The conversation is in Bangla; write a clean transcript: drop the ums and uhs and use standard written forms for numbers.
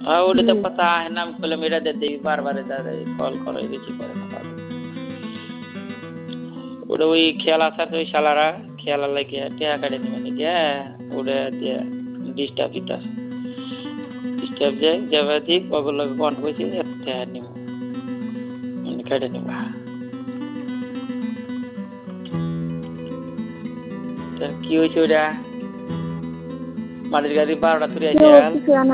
ওটা তো কথা আহে নাম করলাম এটা দেখি বারবার দাদা কল করে রিসিভ করে না দাদা ওটা ওই খেলা আছে ওই শালারা খেলা লাগে টিয়া কাটে নিবে নাকি ওটা দিয়ে ডিস্টার্ব দিতে ডিস্টার্ব যায় যাবে ঠিক ওগুলো কোন কইছি টিয়া নিব কাটে নিব কি হয়েছে ওটা মাটির গাড়ি 12টা তুলে আসে